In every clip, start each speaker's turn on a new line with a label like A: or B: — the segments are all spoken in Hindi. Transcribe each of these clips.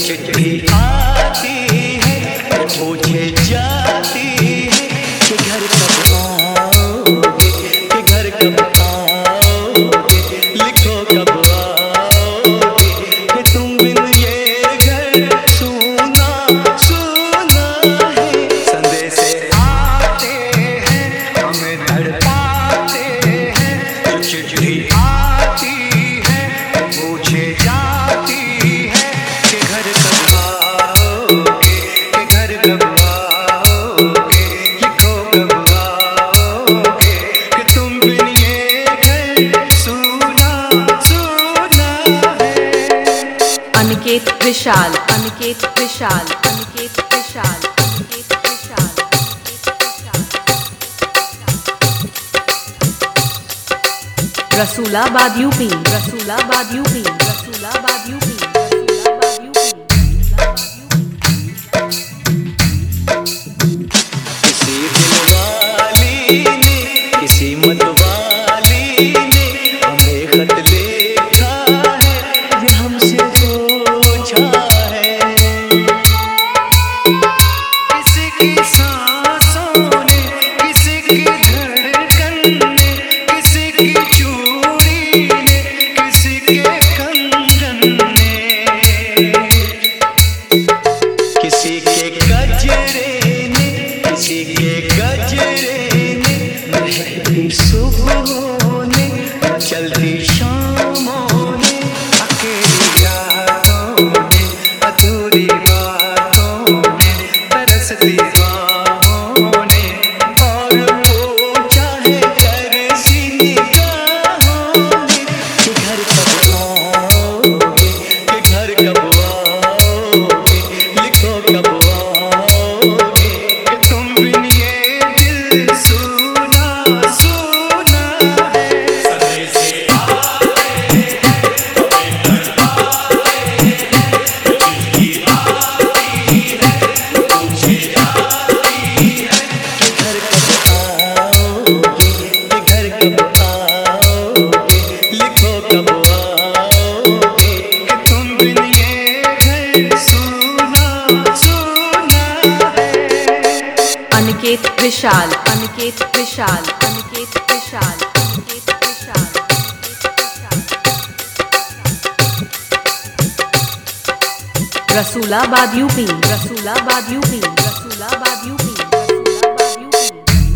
A: चिट्ठी आती है पूछे जाती है कि घर कब आओगे, कि घर कब आओगे, लिखो कब आओगे, कि तुम बिन ये घर सूना सूना है। संदेश आते हैं हमें तड़पाते हैं, चिट्ठी आती है पूछे जाती है कि घर कब आओगे, कि घर कब आओगे, लिखो कब आओगे, कि तुम बिन ये घर सूना सूना है।
B: Aniket Vishal, Aniket Vishal, Aniket Vishal, Aniket Vishal, Rasulabad UP, Rasulabad UP, Rasulabad UP, Rasulabad UP.
A: किसी दिलवाली ने, किसी मतवाली ने हमें खत लिखा है, ये हमसे पूछा है। किसी की सांसों ने, किसी की धड़कन ने, किसी की चूड़ी ने, किसी के कंगन ने, किसी के गजरे ने, किसी के गजरे ने, महकती सुबहों ने, चलती शामों ने, अकेली रातों ने, अधूरी बातों ने, तरसती बाहों ने, और वो चाहे तरसी निगाहों ने, कि घर कब आओगे, कि घर कब आओगे, लिखो कब आओगे, कि तुम बिन ये दिल सूना सूना है। घर कब आओगे, कि घर कब आओगे, लिखो कब आओगे, कि तुम बिन ये घर सूना सूना है।
B: Aniket Vishal, Aniket Vishal, Aniket Vishal, Aniket Vishal, Rasulabad UP, Rasulabad UP, Rasulabad UP, Rasulabad UP,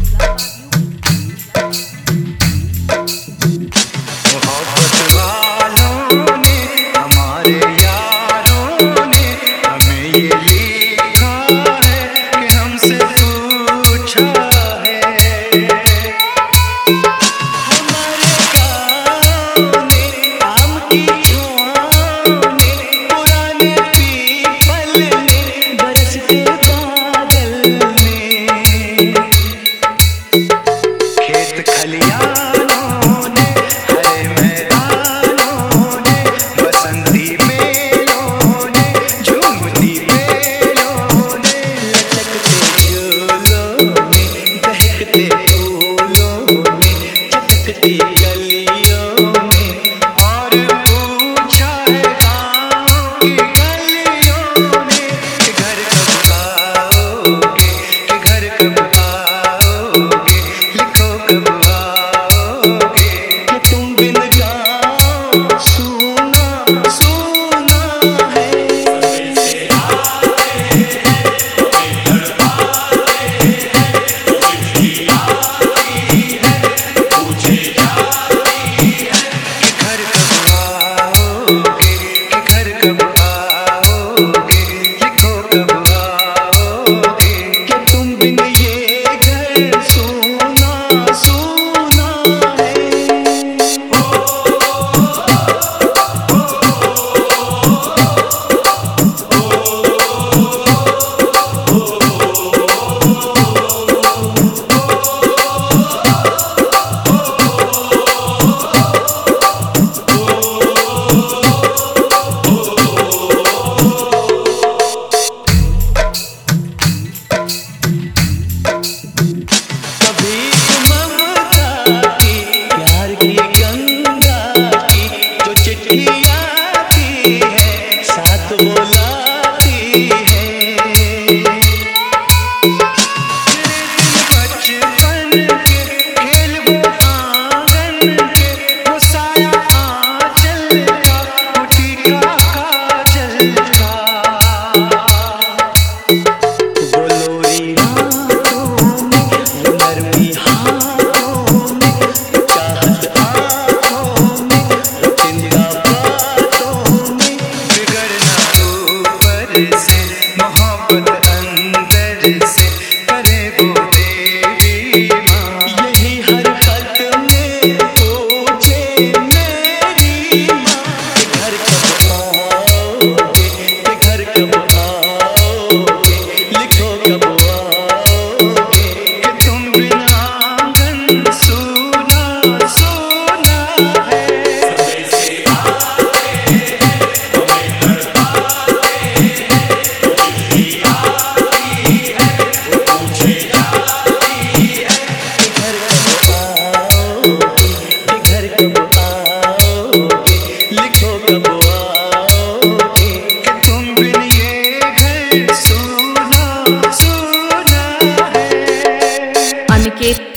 A: मोहब्बत वालों ने, हमारे यारों ने हमें ये लिखा है कि हमसे पूछा है। हमारे गाँव ने, आम की छाँव ने, पुराने पीपल ने, बरसते बादल ने,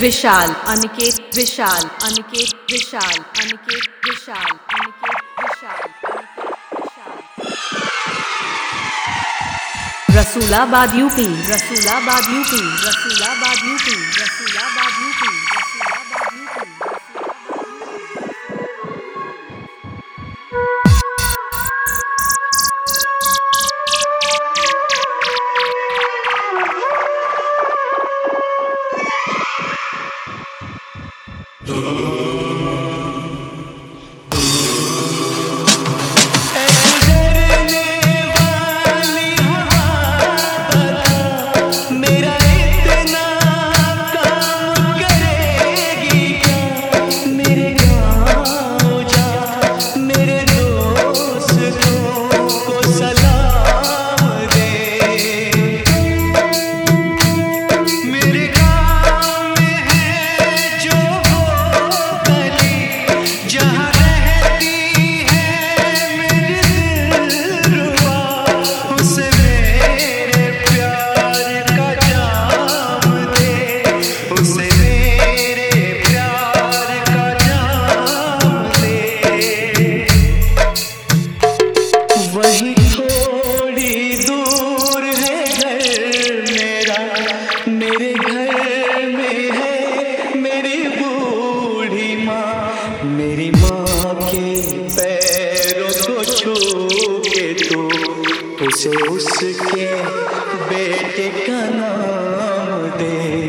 B: Vishal, Aniket Vishal, Aniket Vishal, Aniket Vishal, Aniket Vishal, Aniket Vishal. Rasulabad UP, Rasulabad UP, Rasulabad UP, Rasulabad UP, Rasulabad UP.
A: मेरा इतना काम करेगी क्या? मेरे गाँव जा, मेरे दोस्तों को सलाम दे। मेरे गाँव में है जो वो गली जहाँ रहती है मेरी दिलरुबा, उसे मेरे प्यार का जाम दे, उसे मेरे प्यार का जाम दे। वही थोड़ी दूर है घर मेरा, मेरे घर में है मेरी बूढ़ी माँ। मेरी माँ के पैरों को छू के तू उसे उसके बेटे का नाम दे।